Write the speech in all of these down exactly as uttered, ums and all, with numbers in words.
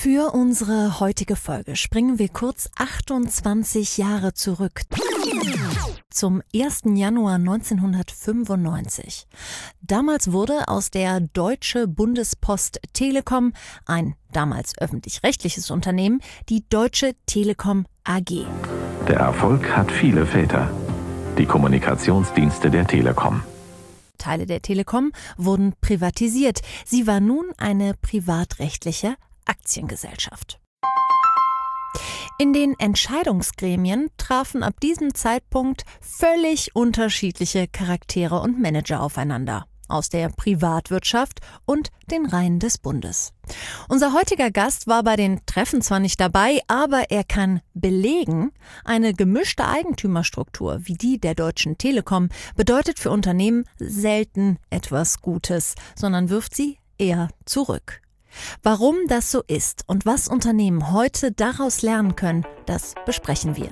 Für unsere heutige Folge springen wir kurz achtundzwanzig Jahre zurück. Zum ersten Januar neunzehnhundertfünfundneunzig. Damals wurde aus der Deutsche Bundespost Telekom, ein damals öffentlich-rechtliches Unternehmen, die Deutsche Telekom A G. Der Erfolg hat viele Väter. Die Kommunikationsdienste der Telekom. Teile der Telekom wurden privatisiert. Sie war nun eine privatrechtliche Aktiengesellschaft. In den Entscheidungsgremien trafen ab diesem Zeitpunkt völlig unterschiedliche Charaktere und Manager aufeinander. Aus der Privatwirtschaft und den Reihen des Bundes. Unser heutiger Gast war bei den Treffen zwar nicht dabei, aber er kann belegen, eine gemischte Eigentümerstruktur wie die der Deutschen Telekom bedeutet für Unternehmen selten etwas Gutes, sondern wirft sie eher zurück. Warum das so ist und was Unternehmen heute daraus lernen können, das besprechen wir.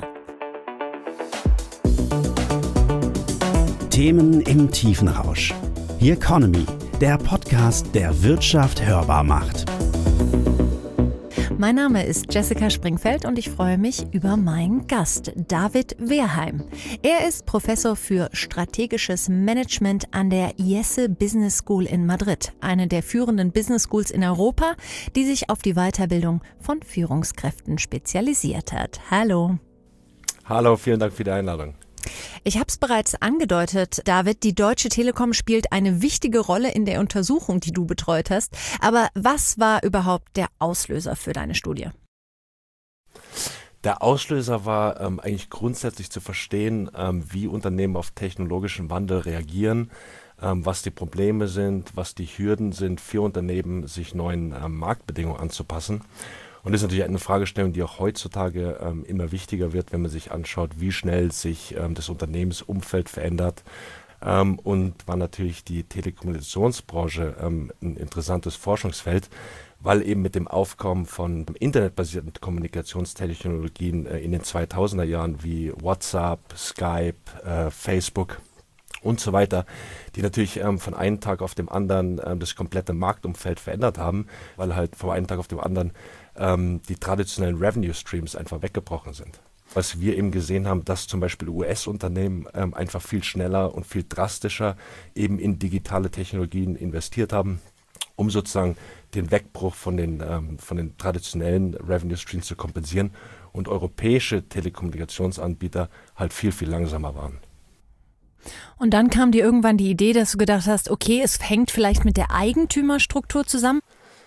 Themen im Tiefenrausch. The Economy, der Podcast, der Wirtschaft hörbar macht. Mein Name ist Jessica Springfeld und ich freue mich über meinen Gast, David Wehrheim. Er ist Professor für strategisches Management an der I E S E Business School in Madrid, eine der führenden Business Schools in Europa, die sich auf die Weiterbildung von Führungskräften spezialisiert hat. Hallo. Hallo, vielen Dank für die Einladung. Ich habe es bereits angedeutet, David, die Deutsche Telekom spielt eine wichtige Rolle in der Untersuchung, die du betreut hast. Aber was war überhaupt der Auslöser für deine Studie? Der Auslöser war ähm, eigentlich grundsätzlich zu verstehen, ähm, wie Unternehmen auf technologischen Wandel reagieren, ähm, was die Probleme sind, was die Hürden sind für Unternehmen, sich neuen ähm, Marktbedingungen anzupassen. Und das ist natürlich eine Fragestellung, die auch heutzutage ähm, immer wichtiger wird, wenn man sich anschaut, wie schnell sich ähm, das Unternehmensumfeld verändert. Ähm, und war natürlich die Telekommunikationsbranche ähm, ein interessantes Forschungsfeld, weil eben mit dem Aufkommen von internetbasierten Kommunikationstechnologien äh, in den zweitausender Jahren wie WhatsApp, Skype, äh, Facebook und so weiter, die natürlich ähm, von einem Tag auf dem anderen ähm, das komplette Marktumfeld verändert haben, weil halt von einem Tag auf dem anderen ähm, die traditionellen Revenue Streams einfach weggebrochen sind. Was wir eben gesehen haben, dass zum Beispiel U S-Unternehmen ähm, einfach viel schneller und viel drastischer eben in digitale Technologien investiert haben, um sozusagen den Wegbruch von den, ähm, von den traditionellen Revenue Streams zu kompensieren und europäische Telekommunikationsanbieter halt viel, viel langsamer waren. Und dann kam dir irgendwann die Idee, dass du gedacht hast, okay, es hängt vielleicht mit der Eigentümerstruktur zusammen?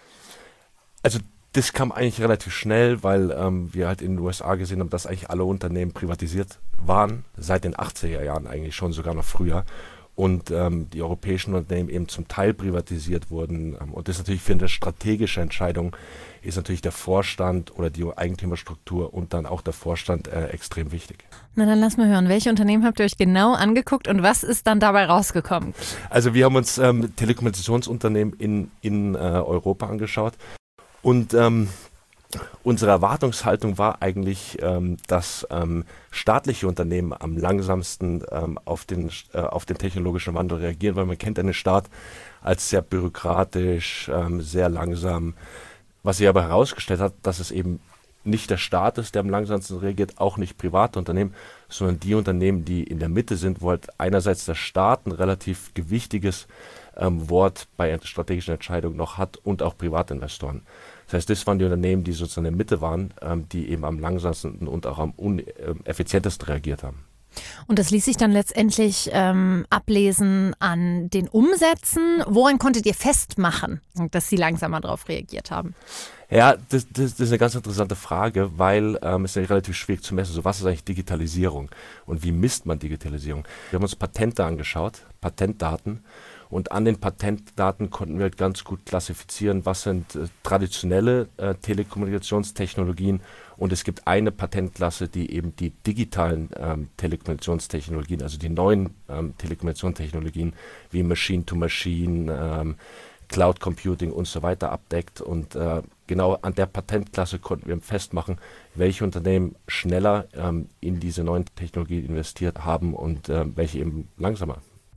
Also das kam eigentlich relativ schnell, weil ähm, wir halt in den U S A gesehen haben, dass eigentlich alle Unternehmen privatisiert waren, seit den achtziger Jahren eigentlich schon, sogar noch früher. Und ähm, die europäischen Unternehmen eben zum Teil privatisiert wurden. Und das ist natürlich für eine strategische Entscheidung, ist natürlich der Vorstand oder die Eigentümerstruktur und dann auch der Vorstand äh, extrem wichtig. Na dann lass mal hören, welche Unternehmen habt ihr euch genau angeguckt und was ist dann dabei rausgekommen? Also wir haben uns ähm, Telekommunikationsunternehmen in, in äh, Europa angeschaut und ähm, unsere Erwartungshaltung war eigentlich, ähm, dass ähm, staatliche Unternehmen am langsamsten ähm, auf, den, äh, auf den technologischen Wandel reagieren, weil man kennt einen Staat als sehr bürokratisch, ähm, sehr langsam. Was sich aber herausgestellt hat, dass es eben nicht der Staat ist, der am langsamsten reagiert, auch nicht private Unternehmen, sondern die Unternehmen, die in der Mitte sind, wo halt einerseits der Staat ein relativ gewichtiges ähm, Wort bei strategischen Entscheidungen noch hat und auch Privatinvestoren. Das heißt, das waren die Unternehmen, die sozusagen in der Mitte waren, ähm, die eben am langsamsten und auch am uneffizientesten reagiert haben. Und das ließ sich dann letztendlich ähm, ablesen an den Umsätzen. Woran konntet ihr festmachen, dass sie langsamer darauf reagiert haben? Ja, das, das, das ist eine ganz interessante Frage, weil ähm, es ist ja relativ schwierig zu messen. So, was ist eigentlich Digitalisierung und wie misst man Digitalisierung? Wir haben uns Patente angeschaut, Patentdaten. Und an den Patentdaten konnten wir halt ganz gut klassifizieren, was sind äh, traditionelle äh, Telekommunikationstechnologien. Und es gibt eine Patentklasse, die eben die digitalen ähm, Telekommunikationstechnologien, also die neuen ähm, Telekommunikationstechnologien wie Machine-to-Machine, ähm, Cloud Computing und so weiter abdeckt. Und äh, genau an der Patentklasse konnten wir festmachen, welche Unternehmen schneller ähm, in diese neuen Technologien investiert haben und äh, welche eben langsamer.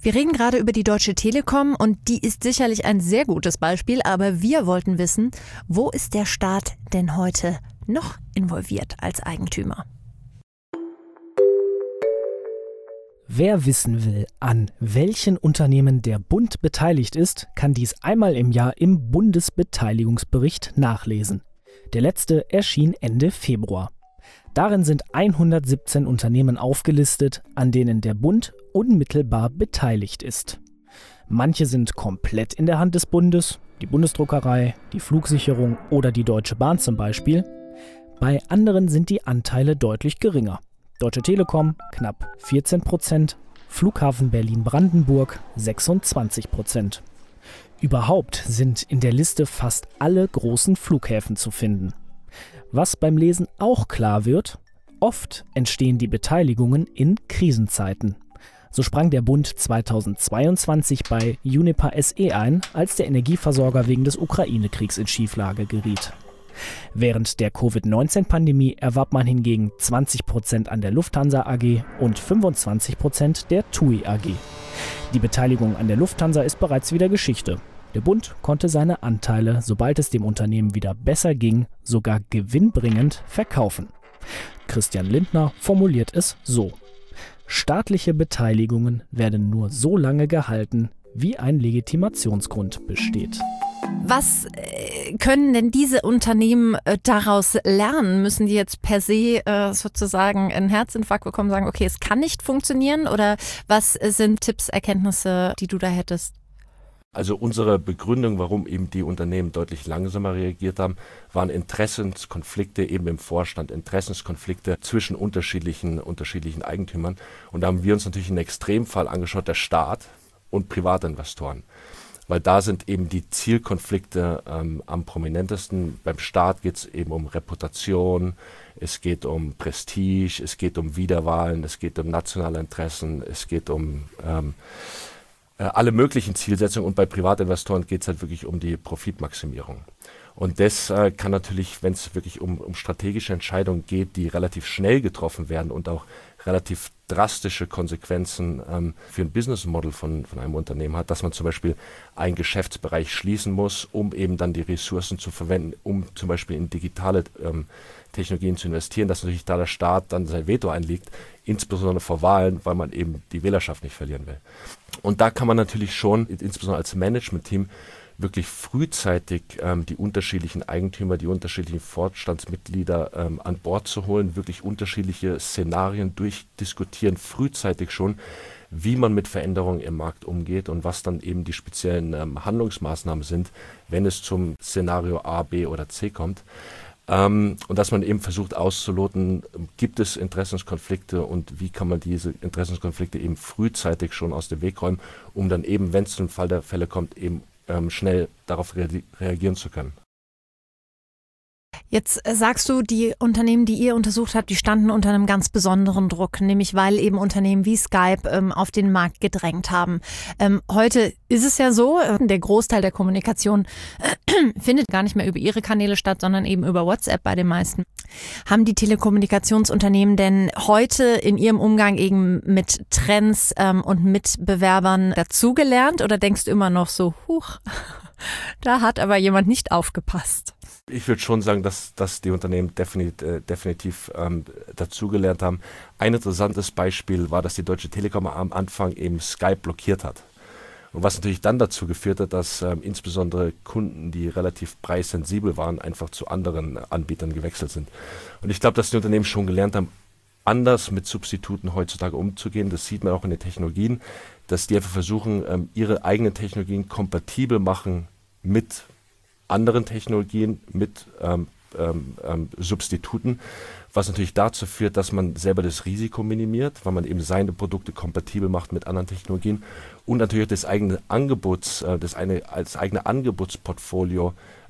Wir reden gerade über die Deutsche Telekom und die ist sicherlich ein sehr gutes Beispiel, aber wir wollten wissen, wo ist der Staat denn heute noch involviert als Eigentümer? Wer wissen will, an welchen Unternehmen der Bund beteiligt ist, kann dies einmal im Jahr im Bundesbeteiligungsbericht nachlesen. Der letzte erschien Ende Februar. Darin sind hundertsiebzehn Unternehmen aufgelistet, an denen der Bund unmittelbar beteiligt ist. Manche sind komplett in der Hand des Bundes, die Bundesdruckerei, die Flugsicherung oder die Deutsche Bahn zum Beispiel. Bei anderen sind die Anteile deutlich geringer. Deutsche Telekom knapp vierzehn Prozent, Flughafen Berlin-Brandenburg sechsundzwanzig Prozent. Überhaupt sind in der Liste fast alle großen Flughäfen zu finden. Was beim Lesen auch klar wird, oft entstehen die Beteiligungen in Krisenzeiten. So sprang der Bund zweitausendzweiundzwanzig bei Uniper S E ein, als der Energieversorger wegen des Ukraine-Kriegs in Schieflage geriet. Während der Covid neunzehn Pandemie erwarb man hingegen zwanzig Prozent an der Lufthansa A G und fünfundzwanzig Prozent der T U I A G. Die Beteiligung an der Lufthansa ist bereits wieder Geschichte. Der Bund konnte seine Anteile, sobald es dem Unternehmen wieder besser ging, sogar gewinnbringend verkaufen. Christian Lindner formuliert es so: Staatliche Beteiligungen werden nur so lange gehalten, wie ein Legitimationsgrund besteht. Was äh, können denn diese Unternehmen äh, daraus lernen? Müssen die jetzt per se äh, sozusagen einen Herzinfarkt bekommen und sagen, okay, es kann nicht funktionieren? Oder was äh, sind Tipps, Erkenntnisse, die du da hättest? Also unsere Begründung, warum eben die Unternehmen deutlich langsamer reagiert haben, waren Interessenskonflikte eben im Vorstand, Interessenskonflikte zwischen unterschiedlichen, unterschiedlichen Eigentümern. Und da haben wir uns natürlich einen Extremfall angeschaut, der Staat und Privatinvestoren. Weil da sind eben die Zielkonflikte ähm, am prominentesten. Beim Staat geht es eben um Reputation, es geht um Prestige, es geht um Wiederwahlen, es geht um nationale Interessen, es geht um ähm, alle möglichen Zielsetzungen, und bei Privatinvestoren geht es halt wirklich um die Profitmaximierung. Und das äh, kann natürlich, wenn es wirklich um, um strategische Entscheidungen geht, die relativ schnell getroffen werden und auch relativ drastische Konsequenzen ähm, für ein Business Model von, von einem Unternehmen hat, dass man zum Beispiel einen Geschäftsbereich schließen muss, um eben dann die Ressourcen zu verwenden, um zum Beispiel in digitale ähm, Technologien zu investieren, dass natürlich da der Staat dann sein Veto einlegt, insbesondere vor Wahlen, weil man eben die Wählerschaft nicht verlieren will. Und da kann man natürlich schon, insbesondere als Management-Team, wirklich frühzeitig ähm, die unterschiedlichen Eigentümer, die unterschiedlichen Vorstandsmitglieder ähm, an Bord zu holen, wirklich unterschiedliche Szenarien durchdiskutieren, frühzeitig schon, wie man mit Veränderungen im Markt umgeht und was dann eben die speziellen ähm, Handlungsmaßnahmen sind, wenn es zum Szenario A, B oder C kommt. Ähm, und dass man eben versucht auszuloten, gibt es Interessenskonflikte und wie kann man diese Interessenskonflikte eben frühzeitig schon aus dem Weg räumen, um dann eben, wenn es zum Fall der Fälle kommt, eben ähm, schnell darauf rea- reagieren zu können. Jetzt sagst du, die Unternehmen, die ihr untersucht habt, die standen unter einem ganz besonderen Druck, nämlich weil eben Unternehmen wie Skype ähm, auf den Markt gedrängt haben. Ähm, heute ist es ja so, äh, der Großteil der Kommunikation äh, findet gar nicht mehr über ihre Kanäle statt, sondern eben über WhatsApp bei den meisten. Haben die Telekommunikationsunternehmen denn heute in ihrem Umgang eben mit Trends ähm, und Mitbewerbern dazugelernt, oder denkst du immer noch so, huch, da hat aber jemand nicht aufgepasst? Ich würde schon sagen, dass, dass die Unternehmen definitiv, äh, definitiv ähm, dazugelernt haben. Ein interessantes Beispiel war, dass die Deutsche Telekom am Anfang eben Skype blockiert hat. Und was natürlich dann dazu geführt hat, dass ähm, insbesondere Kunden, die relativ preissensibel waren, einfach zu anderen Anbietern gewechselt sind. Und ich glaube, dass die Unternehmen schon gelernt haben, anders mit Substituten heutzutage umzugehen. Das sieht man auch in den Technologien, dass die einfach versuchen, ähm, ihre eigenen Technologien kompatibel machen mit anderen Technologien, mit ähm, ähm, ähm, Substituten, was natürlich dazu führt, dass man selber das Risiko minimiert, weil man eben seine Produkte kompatibel macht mit anderen Technologien und natürlich das eigene Angebots, äh, das, eine, das eigene Angebotsportfolio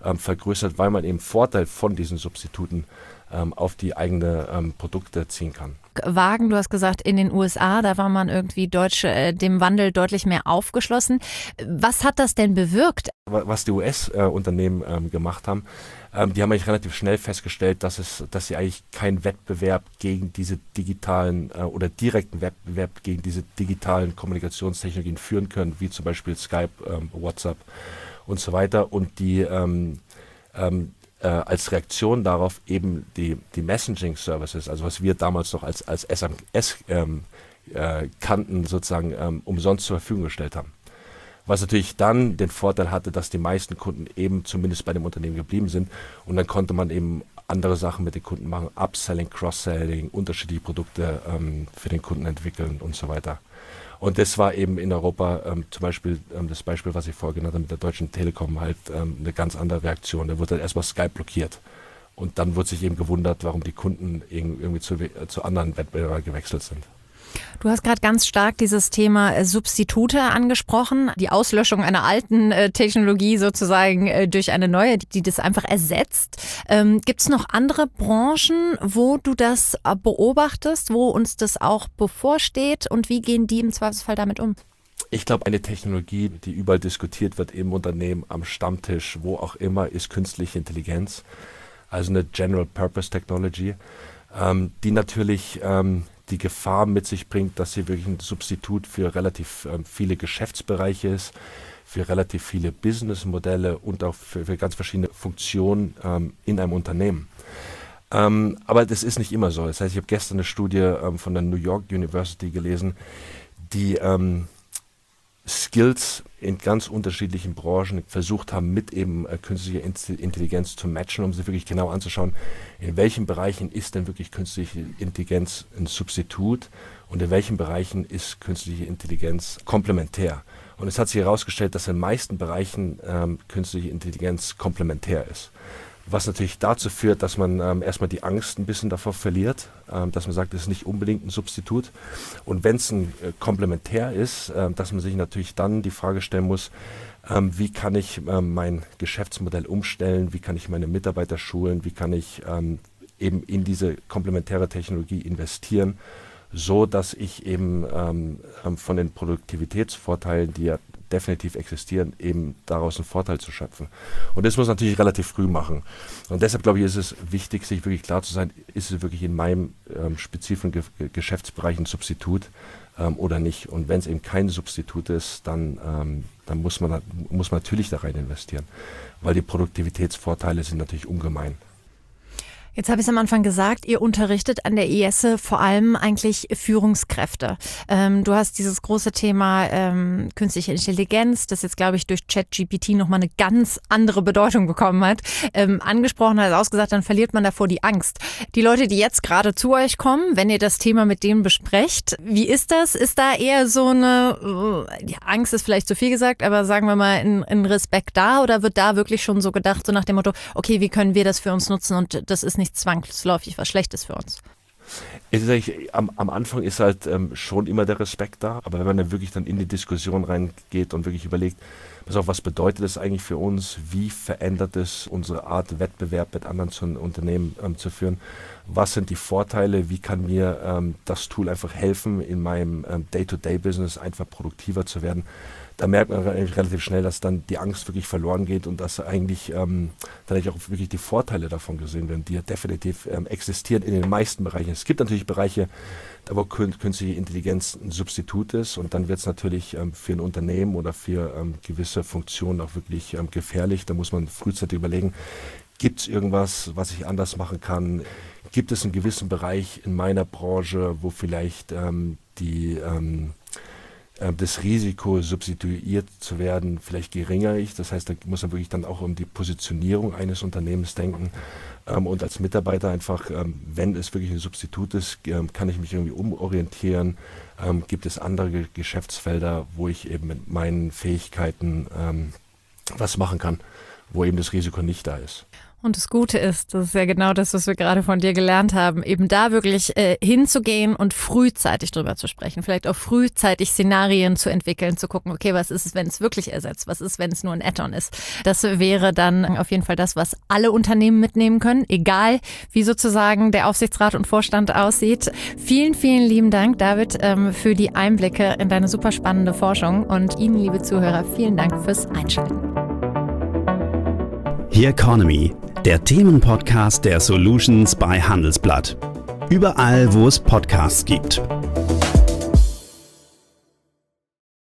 ähm, vergrößert, weil man eben Vorteil von diesen Substituten ähm, auf die eigenen ähm, Produkte ziehen kann. Wagen, du hast gesagt, in den U S A, da war man irgendwie Deutsche, äh, dem Wandel deutlich mehr aufgeschlossen. Was hat das denn bewirkt? Was die U S-Unternehmen äh, ähm, gemacht haben, ähm, die haben eigentlich relativ schnell festgestellt, dass es, dass sie eigentlich keinen Wettbewerb gegen diese digitalen äh, oder direkten Wettbewerb gegen diese digitalen Kommunikationstechnologien führen können, wie zum Beispiel Skype, ähm, WhatsApp und so weiter. Und die ähm, ähm, Äh, als Reaktion darauf eben die, die Messaging-Services, also was wir damals noch als, als S M S ähm, äh, kannten, sozusagen ähm, umsonst zur Verfügung gestellt haben. Was natürlich dann den Vorteil hatte, dass die meisten Kunden eben zumindest bei dem Unternehmen geblieben sind und dann konnte man eben andere Sachen mit den Kunden machen, Upselling, Cross-Selling, unterschiedliche Produkte ähm, für den Kunden entwickeln und so weiter. Und das war eben in Europa ähm, zum Beispiel ähm, das Beispiel, was ich vorher genannt habe mit der Deutschen Telekom, halt ähm, eine ganz andere Reaktion. Da wurde halt erstmal Skype blockiert. Und dann wurde sich eben gewundert, warum die Kunden irgendwie zu, äh, zu anderen Wettbewerbern gewechselt sind. Du hast gerade ganz stark dieses Thema äh, Substitute angesprochen, die Auslöschung einer alten äh, Technologie sozusagen äh, durch eine neue, die, die das einfach ersetzt. Ähm, gibt es noch andere Branchen, wo du das äh, beobachtest, wo uns das auch bevorsteht und wie gehen die im Zweifelsfall damit um? Ich glaube, eine Technologie, die überall diskutiert wird im Unternehmen, am Stammtisch, wo auch immer, ist künstliche Intelligenz. Also eine General Purpose Technology, ähm, die natürlich ähm, die Gefahr mit sich bringt, dass sie wirklich ein Substitut für relativ ähm, viele Geschäftsbereiche ist, für relativ viele Businessmodelle und auch für, für ganz verschiedene Funktionen ähm, in einem Unternehmen. Ähm, aber das ist nicht immer so. Das heißt, ich habe gestern eine Studie ähm, von der New York University gelesen, die ähm, Skills in ganz unterschiedlichen Branchen versucht haben, mit eben äh, künstlicher Intelligenz zu matchen, um sich wirklich genau anzuschauen, in welchen Bereichen ist denn wirklich künstliche Intelligenz ein Substitut und in welchen Bereichen ist künstliche Intelligenz komplementär. Und es hat sich herausgestellt, dass in den meisten Bereichen ähm, künstliche Intelligenz komplementär ist. Was natürlich dazu führt, dass man ähm, erstmal die Angst ein bisschen davor verliert, ähm, dass man sagt, es ist nicht unbedingt ein Substitut. Und wenn es ein äh, Komplementär ist, äh, dass man sich natürlich dann die Frage stellen muss, ähm, wie kann ich ähm, mein Geschäftsmodell umstellen, wie kann ich meine Mitarbeiter schulen, wie kann ich ähm, eben in diese komplementäre Technologie investieren, so dass ich eben ähm, von den Produktivitätsvorteilen, die ja definitiv existieren, eben daraus einen Vorteil zu schöpfen. Und das muss man natürlich relativ früh machen. Und deshalb, glaube ich, ist es wichtig, sich wirklich klar zu sein, ist es wirklich in meinem ähm, spezifischen Ge- Geschäftsbereich ein Substitut ähm, oder nicht. Und wenn es eben kein Substitut ist, dann, ähm, dann muss man, muss man natürlich da rein investieren, weil die Produktivitätsvorteile sind natürlich ungemein. Jetzt habe ich es am Anfang gesagt, ihr unterrichtet an der I E S E vor allem eigentlich Führungskräfte. Ähm, du hast dieses große Thema ähm, künstliche Intelligenz, das jetzt, glaube ich, durch ChatGPT nochmal eine ganz andere Bedeutung bekommen hat, ähm, angesprochen, hat ausgesagt, dann verliert man davor die Angst. Die Leute, die jetzt gerade zu euch kommen, wenn ihr das Thema mit denen besprecht, wie ist das? Ist da eher so eine, äh, die Angst ist vielleicht zu viel gesagt, aber sagen wir mal, ein, ein Respekt da oder wird da wirklich schon so gedacht, so nach dem Motto, okay, wie können wir das für uns nutzen und das ist nicht zwangsläufig was Schlechtes für uns? Es ist eigentlich, am, am Anfang ist halt ähm, schon immer der Respekt da, aber wenn man dann wirklich dann in die Diskussion reingeht und wirklich überlegt, pass auf, was bedeutet das eigentlich für uns, wie verändert es unsere Art, Wettbewerb mit anderen zu, Unternehmen ähm, zu führen, was sind die Vorteile, wie kann mir ähm, das Tool einfach helfen, in meinem ähm, Day-to-Day-Business einfach produktiver zu werden, da merkt man eigentlich relativ schnell, dass dann die Angst wirklich verloren geht und dass eigentlich ähm, dann auch wirklich die Vorteile davon gesehen werden, die ja definitiv ähm, existieren in den meisten Bereichen. Es gibt natürlich Bereiche, da wo künstliche Intelligenz ein Substitut ist und dann wird es natürlich ähm, für ein Unternehmen oder für ähm, gewisse Funktionen auch wirklich ähm, gefährlich. Da muss man frühzeitig überlegen, gibt es irgendwas, was ich anders machen kann? Gibt es einen gewissen Bereich in meiner Branche, wo vielleicht ähm, die ähm, das Risiko, substituiert zu werden, vielleicht geringer ist. Das heißt, da muss man wirklich dann auch um die Positionierung eines Unternehmens denken. Ähm, und als Mitarbeiter einfach, ähm, wenn es wirklich ein Substitut ist, ähm, kann ich mich irgendwie umorientieren. Ähm, gibt es andere Ge- Geschäftsfelder, wo ich eben mit meinen Fähigkeiten ähm, was machen kann, wo eben das Risiko nicht da ist. Und das Gute ist, das ist ja genau das, was wir gerade von dir gelernt haben, eben da wirklich äh, hinzugehen und frühzeitig drüber zu sprechen, vielleicht auch frühzeitig Szenarien zu entwickeln, zu gucken, okay, was ist es, wenn es wirklich ersetzt, was ist, wenn es nur ein Add-on ist. Das wäre dann auf jeden Fall das, was alle Unternehmen mitnehmen können, egal wie sozusagen der Aufsichtsrat und Vorstand aussieht. Vielen, vielen lieben Dank, David, ähm, für die Einblicke in deine super spannende Forschung und Ihnen, liebe Zuhörer, vielen Dank fürs Einschalten. Here Economy, der Themenpodcast der Solutions bei Handelsblatt. Überall, wo es Podcasts gibt.